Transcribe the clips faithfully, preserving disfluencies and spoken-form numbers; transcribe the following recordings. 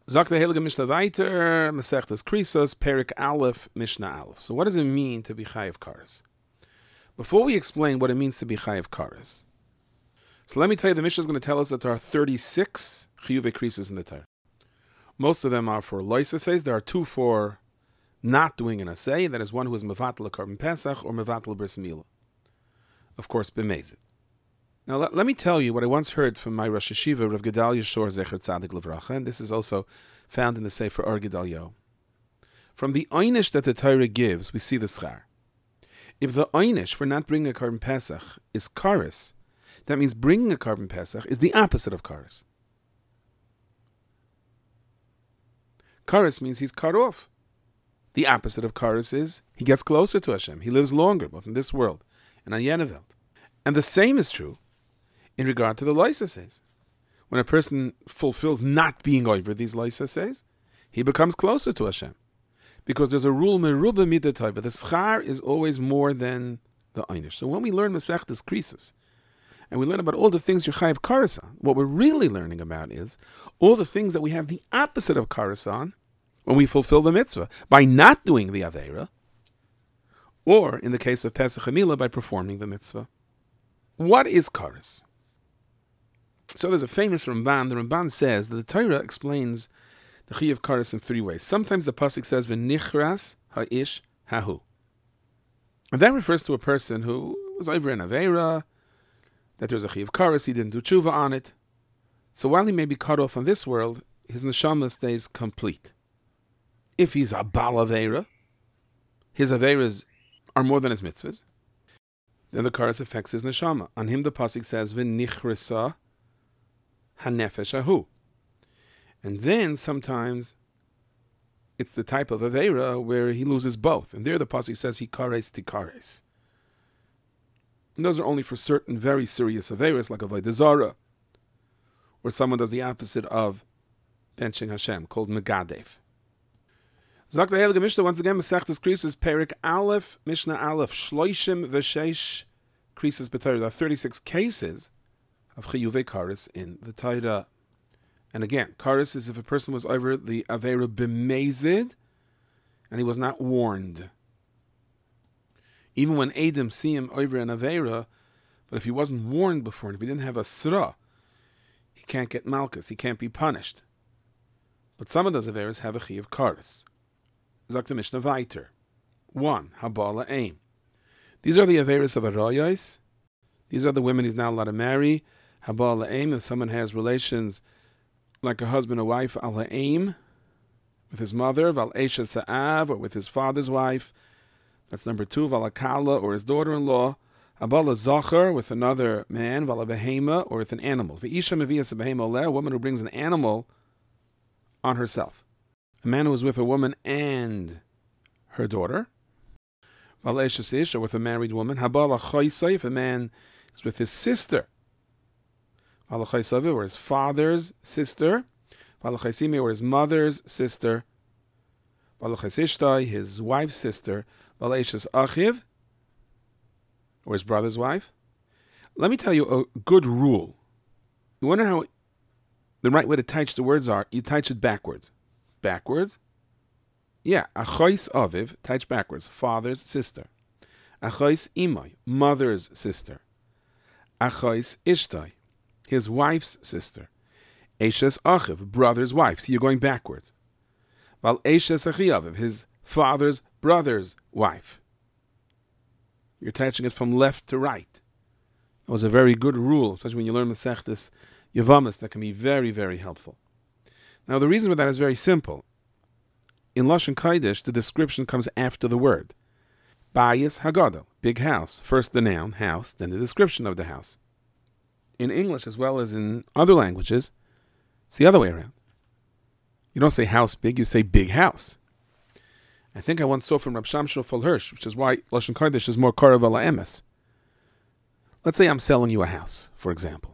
Sagt der Heilige Mishnah weiter, Masechtas Krisos, Perik Aleph, Mishnah Aleph. So what does it mean to be Chayiv Kares? Before we explain what it means to be Chayiv Kares, so let me tell you, the Mishnah is going to tell us that there are thirty-six Chiyuvei Krisos in the Torah. Most of them are for Lois Assays. There are two for not doing an Assay, that is one who is Mevatel Karban Pesach or Mevatel Bris Milah. Of course, B'mezid. Now, let, let me tell you what I once heard from my Rosh Hashiva, Rav Gedalia Shor Zecher Tzadik Levracha, and this is also found in the Sefer Or Gedalio. From the einish that the Torah gives, we see the schar. If the einish for not bringing a Karban Pesach is kares, that means bringing a Karban Pesach is the opposite of kares. Kares means he's cut off. The opposite of kares is he gets closer to Hashem. He lives longer, both in this world and on Yeneveld. And the same is true in regard to the loisases. When a person fulfills not being over these loisases, he becomes closer to Hashem. Because there's a rule, meruba midatay, but the schar is always more than the einish. So when we learn Masechtas Krisos, and we learn about all the things you're chayiv kares on, what we're really learning about is all the things that we have the opposite of kares on when we fulfill the mitzvah, by not doing the aveira, or in the case of Pesach and Milah, by performing the mitzvah. What is kares? So there's a famous Ramban. The Ramban says that the Torah explains the Chiyuv Kares in three ways. Sometimes the pasuk says v'nichras ha'ish hahu, and that refers to a person who was over in Aveira, that there's a Chiyuv Kares, he didn't do tshuva on it. So while he may be cut off on this world, his neshama stays complete. If he's a Bal Aveira, his Aveiras are more than his mitzvahs, then the kares affects his neshama. On him the pasuk says v'nichresa hanefesh ahu. And then sometimes it's the type of aveira where he loses both. And there the pasuk says he kares tikares. And those are only for certain very serious aveiras like avodah zara, where someone does the opposite of benching Hashem, called megadev. Zak the Heilige Mishnah once again, Masechtas Krisos, Perik Aleph, Mishnah Aleph, Shloishim v'sheish Krisos b'Torah. There are thirty-six cases of Chiyuvei Kares in the Torah. And again, Kares is if a person was over the Aveira b'mezid, and he was not warned. Even when Adam see him over an Aveira, but if he wasn't warned before, and if he didn't have a Sra, he can't get Malchus, he can't be punished. But some of those Aveiras have a Chiyuv Kares. Sagt the Mishnah weiter. One, Habala Aim. These are the Aveiras of Arayos. These are the women he's not allowed to marry. Habala Aim, if someone has relations like a husband or wife, Al Aim, with his mother, Val Esha Sa'av, or with his father's wife. That's number two, Val Akala, or his daughter-in-law. Habala Zachar, with another man, Val Behema, or with an animal. Ve'isha Mevias Behema Oleh, a woman who brings an animal on herself. A man who is with a woman and her daughter. Valeshasish, or with a married woman. Habala Chaysai, if a man is with his sister. Valachaysavi, or his father's sister. Valachaysimi, or his mother's sister. Valachaysishtai, his wife's sister. Valeshas Achiv, or his brother's wife. Let me tell you a good rule. You wonder how the right way to teach the words are? You teach it backwards. Backwards? Yeah, Achais Aviv, touch backwards, father's sister. Achais Imai, mother's sister. Achais Ishtai, his wife's sister. Eshes Achiv, brother's wife. So you're going backwards. Val Eshes Achiaviv, his father's brother's wife. You're attaching it from left to right. That was a very good rule, especially when you learn Masechtas Yavamas, that can be very, very helpful. Now, the reason for that is very simple. In Lashon Kodesh, the description comes after the word. Bayis Hagadol, big house. First the noun, house, then the description of the house. In English, as well as in other languages, it's the other way around. You don't say house big, you say big house. I think I once saw from Rab Shamshon Fol Hirsch, which is why Lashon Kodesh is more Karav ala Emes. Let's say I'm selling you a house, for example.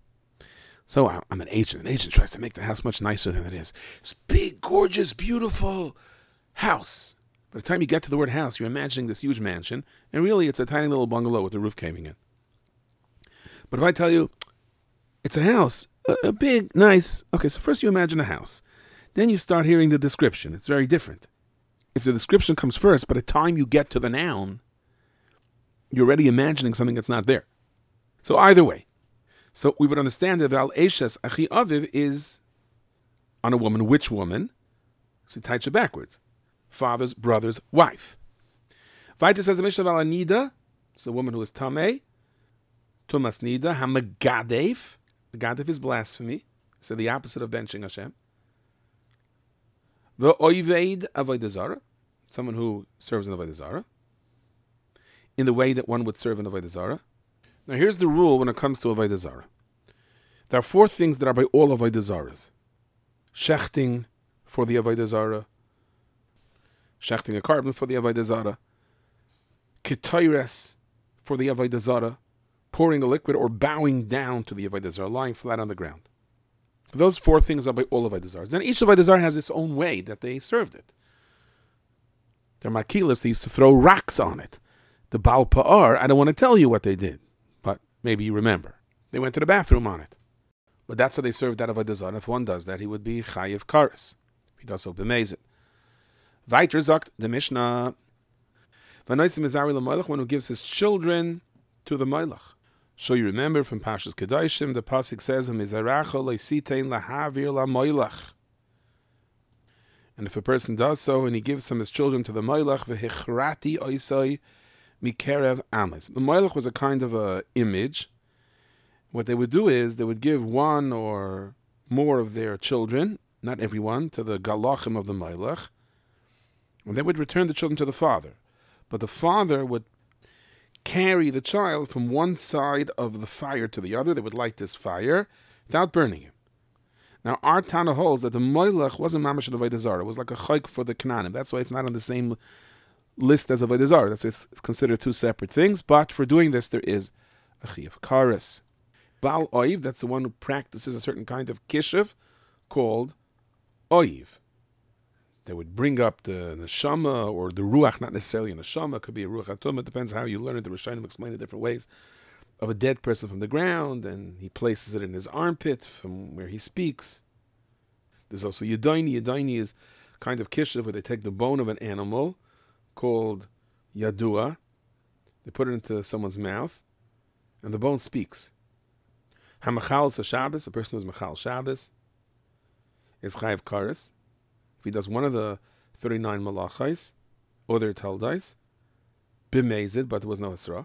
So I'm an agent. An agent tries to make the house much nicer than it is. It's a big, gorgeous, beautiful house. By the time you get to the word house, you're imagining this huge mansion, and really it's a tiny little bungalow with the roof caving in. But if I tell you, it's a house, a, a big, nice... Okay, so first you imagine a house. then you start hearing the description. It's very different. If the description comes first, by the time you get to the noun, you're already imagining something that's not there. So either way. So we would understand that Val Eshes Achi Aviv is on a woman. Which woman? So tied it backwards. Father's brother's wife. Vaita says the Mishnah Val Anida. It's a woman who is Tameh. Tumas Nida. Hamagadev. Gadev is blasphemy. So the opposite of benching Hashem. The Oiveid Avodah Zarah. Someone who serves an Avodah Zarah. In the way that one would serve an Avodah Zarah. Now here's the rule when it comes to Avodah Zarah. There are four things that are by all Avodah Zarahs. Shechting for the Avodah Zarah. Shechting a carbon for the Avodah Zarah. Ketores for the Avodah Zarah. Pouring a liquid or bowing down to the Avodah Zarah, lying flat on the ground. Those four things are by all Avodah Zarahs. Then each Avodah Zarah has its own way that they served it. Their makilas, they used to throw rocks on it. The Baal Pa'ar, I don't want to tell you what they did, but maybe you remember. They went to the bathroom on it. But that's how they served that Avodah Zarah. If one does that, he would be Chayiv Kares. If he does so, b'mezid. Weiter sagt the Mishnah, one who gives his children to the Meilach. So you remember from Pashas Kedoshim, the pasuk says, and if a person does so, and he gives some his children to the Meilach, v'hichrati oisai mikerev amas. The Meilach was a kind of a image. What they would do is, they would give one or more of their children, not everyone, to the galachim of the Meilach, and they would return the children to the father. But the father would carry the child from one side of the fire to the other. They would light this fire without burning him. Now, our Tana holds that the Moilach wasn't Mamash of Avodah Zarah. It was like a chayk for the Canaanim. That's why it's not on the same list as Avodah Zarah. That's why it's considered two separate things. But for doing this, there is a Chiyav Kares. Baal Oiv, that's the one who practices a certain kind of kishiv called Oiv. They would bring up the neshama or the ruach, not necessarily a neshama. It could be a ruach atum. It depends how you learn it. The Rishonim explain the different ways of a dead person from the ground, and he places it in his armpit from where he speaks. There's also Yadaini. Yadaini is kind of kishiv where they take the bone of an animal called Yadua. They put it into someone's mouth, and the bone speaks. Hamachal is a Shabbos. A person who's Machal Shabbos is Chayav Kares. If he does one of the thirty-nine malachais, or their teldais, b'mezid, but there was no Hasra.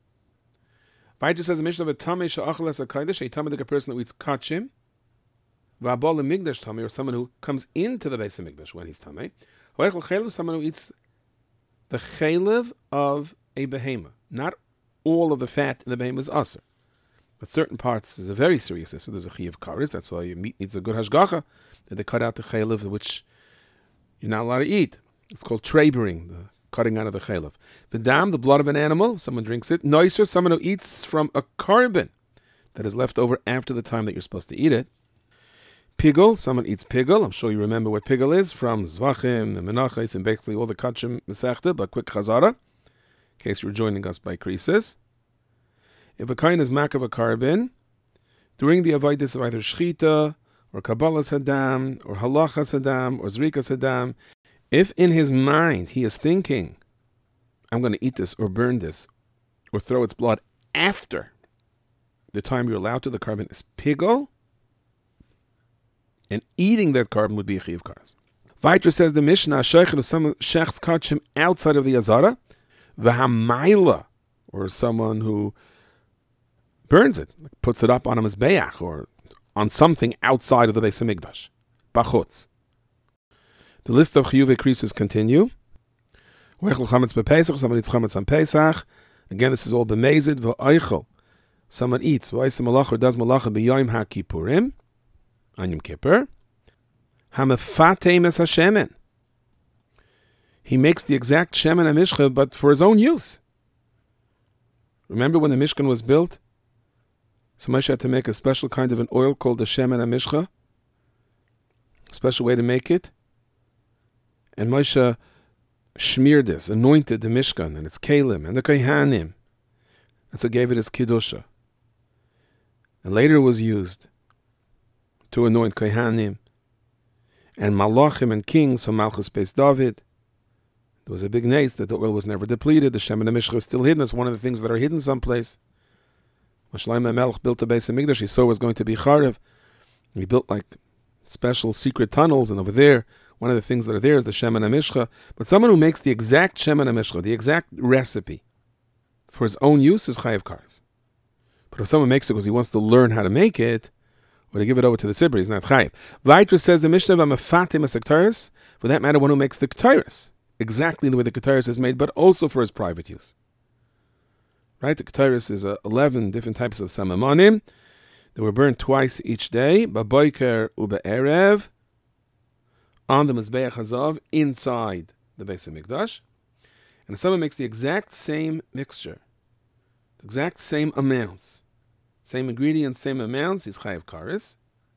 Vaiter says, a mission of a tameh she'acheles ha'kaidesh, a tameh, a person who eats kachim, v'abol migdash tameh, or someone who comes into the base of migdash when he's tameh, ho'echel chaylev, someone who eats the chaylev of a behema. Not all of the fat in the behema is aser, but certain parts is a very serious issue. There's a chiyav kares. That's why your meat needs a good hashgacha, that they cut out the chaylev, which you're not allowed to eat. It's called trabering, the cutting out of the chaylev. The dam, the blood of an animal, someone drinks it. Noiser, someone who eats from a carbon that is left over after the time that you're supposed to eat it. Pigel, someone eats pigel. I'm sure you remember what pigel is from Zvachim and Menachos and basically all the Kachim Masechta, but quick chazara, in case you're joining us by krisis. If a kain is mak of a carbon, during the avodas of either shchita, or Kabbalas Hadam, or Halachas Hadam, or Zrikas Hadam, if in his mind he is thinking, I'm going to eat this, or burn this, or throw its blood after the time you're allowed to, the carbon is pigel, and eating that carbon would be a Chiyav Kares. Weiter says the Mishnah, Sheichen of some shechs kachim outside of the Azara, v'hamayla, or someone who burns it, puts it up on a mizbeach, or on something outside of the Beis HaMikdash. Bachutz. The list of Chiyuvei Krisis continue. Oichel chametz b'Pesach, someone eats chametz on Pesach. Again, this is all b'mezid. V'oichel, someone eats, v'oisem malach, or does malacha b'yoyim ha-kippurim, on Yom Kippur. Ha-mefatei mes ha-shemen. He makes the exact shemen ha-mishcha, but for his own use. Remember when the Mishkan was built? So Moshe had to make a special kind of an oil called the Shemen HaMishcha. A special way to make it. And Moshe smeared this, anointed the Mishkan and its Kalim and the Kohanim. That's what gave it its Kiddusha. And later it was used to anoint Kohanim and malachim and kings from Malchus Beis David. There was a big nace that the oil was never depleted. The Shemen HaMishcha is still hidden. It's one of the things that are hidden someplace. When Shlomo HaMelech built the Beis HaMikdash, he saw it was going to be Charev. He built like special secret tunnels, and over there, one of the things that are there is the Shemen HaMishcha. But someone who makes the exact Shemen HaMishcha, the exact recipe for his own use, is Chayev Kares. But if someone makes it because he wants to learn how to make it, or to give it over to the tzibur, he's not Chayev. Vaytra says the Mishnah, "V'mafatim as-Ketores," for that matter, one who makes the Ketores, exactly the way the Ketores is made, but also for his private use. Right? The Ketores is uh, eleven different types of samamonim. They were burned twice each day, b'boiker u'be'erev, on the Mizbeach Hazav, inside the Beis HaMikdash. And if someone makes the exact same mixture, the exact same amounts, same ingredients, same amounts, he's Chayev Kares.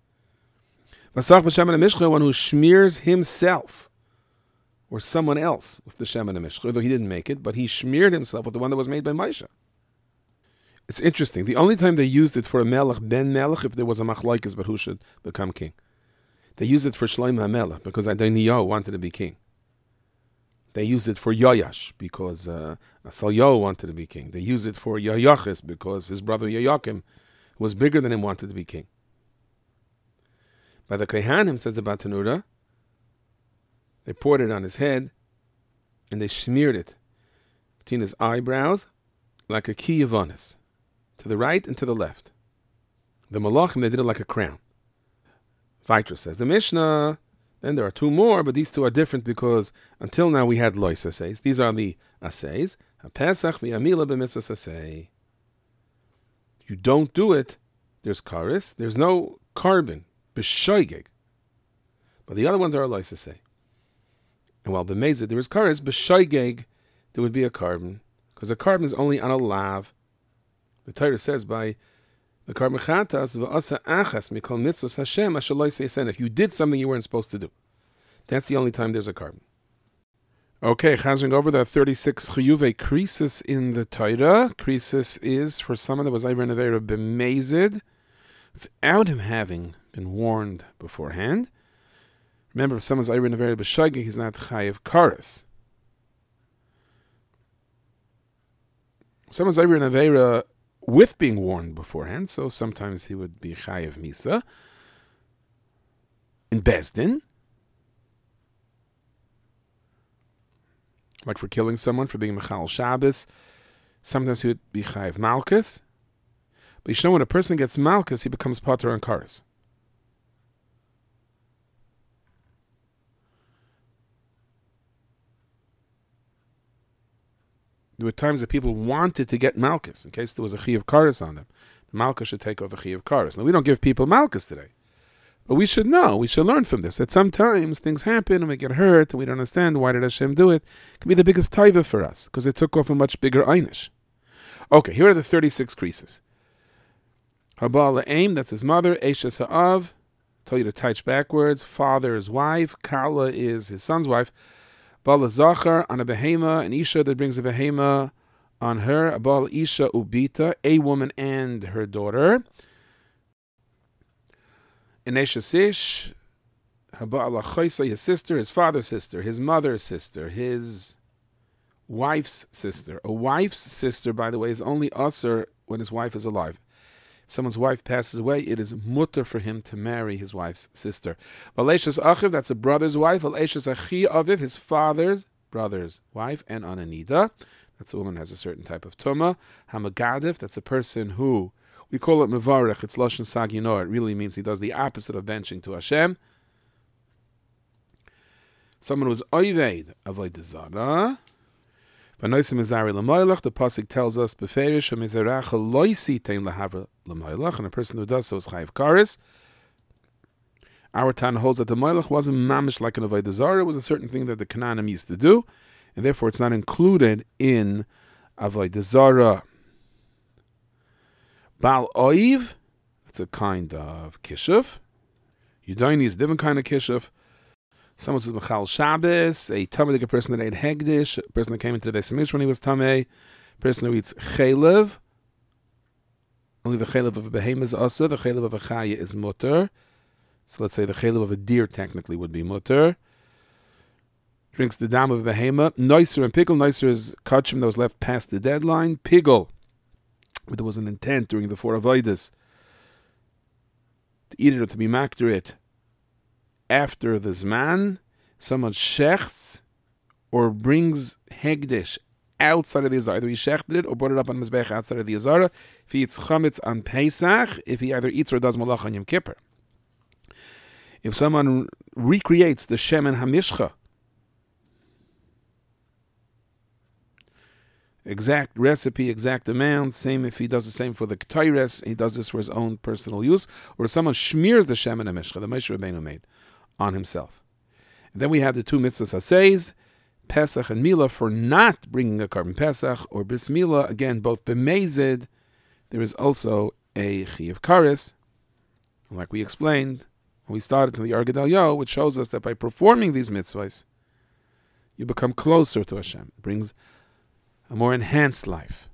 Vasach b'Shemen HaMishcha, one who smears himself or someone else with the Shemen HaMishcha, though he didn't make it, but he smeared himself with the one that was made by Moshe. It's interesting. The only time they used it for a Melech, Ben Melech, if there was a Machlokes, but who should become king. They used it for Shlomo HaMelech, because Adoniyahu wanted to be king. They used it for Yoash, because uh, Asalyahu wanted to be king. They used it for Yoyachis, because his brother Yoyakim, who was bigger than him, wanted to be king. By the Kehanim, says the Batanura, they poured it on his head, and they smeared it between his eyebrows, like a key of honest, to the right and to the left. The Malachim, they did it like a crown. Vaytra says the Mishnah, then there are two more, but these two are different because until now we had lois assays. These are the assays. HaPesach v'Amila b'mitzvos assay. You don't do it, there's karis, there's no carbon, b'shoigeg. But the other ones are a lois assay. And while b'mezid there is karis, b'shoigeg there would be a carbon, because a carbon is only on a lav. The Torah says by the carbon chatas v'asa achas mikol mitzvos Hashem asher lo yisei. If you did something you weren't supposed to do, that's the only time there's a carbon. Okay, chazing over the thirty-six chiyuvei krisis in the Torah. Krisis is for someone that was over in Avera b'mezid without him having been warned beforehand. Remember, if someone's over in Avera b'shagig, he's not chayev kares. Someone's over in Avera with being warned beforehand, so sometimes he would be chayev misa. In Bezdin, like for killing someone, for being Mechal Shabbos, sometimes he would be chayev malchus. But you should know when a person gets malchus, he becomes pater and kares. There were times that people wanted to get malchus in case there was a chi of kares on them. The malchus should take over chi of kares. Now we don't give people malchus today, but we should know, we should learn from this, that sometimes things happen and we get hurt and we don't understand why did Hashem do it. It can be the biggest taiva for us because it took off a much bigger einish. Okay, here are the thirty-six creases. Haba aim, that's his mother. Eshes ha'av, tell you to touch backwards. Father's wife. Kala is his son's wife. Bala Zachar on a behema, an Isha that brings a behema on her. A Bala Isha Ubita, a woman and her daughter. Inesha Sish, Haba'ala Choisa, his sister, his father's sister, his mother's sister, his wife's sister. A wife's sister, by the way, is only usher when his wife is alive. If someone's wife passes away, it is mutter for him to marry his wife's sister. Valeshas Achiv, that's a brother's wife. Valeshas Achi Aviv, his father's brother's wife. And Ananida, that's a woman who has a certain type of tumah. Hamagadif, that's a person who, we call it Mevarech, it's Lashon Sagino. It really means he does the opposite of benching to Hashem. Someone who's Oived Avodah Zarah. The pasuk tells us and a person who does so is chayev kares. Our Tana holds that the moilach wasn't mamish like an avodah zarah. It was a certain thing that the Canaanim used to do, and therefore it's not included in avodah zarah. Baal oiv, that's a kind of kishuv. Yudaini is a different kind of kishuv. Someone who's Mechal Shabbos, a Talmudic person that ate Hegdish, a person that came into the Beis HaMikdash when he was Tameh, a person who eats Chaylev. Only the Chaylev of a Behem is also, the Chaylev of a Chaya is Mutter. So let's say the chaylev of a deer technically would be mutter. Drinks the dam of a behema. Noiser and pickle. Noiser is kachim that was left past the deadline. Pigel, but there was an intent during the four avodas to eat it or to be makter it after the zman. Someone shechts or brings hegdish outside of the Azara. Either he shechted it or brought it up on Mizbech outside of the Azara. If he eats chametz on Pesach, if he either eats or does malach on Yom Kippur. If someone recreates the Shemen HaMishcha, exact recipe, exact amount, same if he does the same for the Ketores, he does this for his own personal use, or someone smears the Shemen HaMishcha, the Moshe Rabbeinu made, on himself. And then we have the two mitzvahs haseis, Pesach and Milah, for not bringing a carbon Pesach, or Bris Milah, again, both b'mezid. There is also a Chiyuv Kares, like we explained when we started from the Or Gedalia, which shows us that by performing these mitzvahs, you become closer to Hashem. It brings a more enhanced life.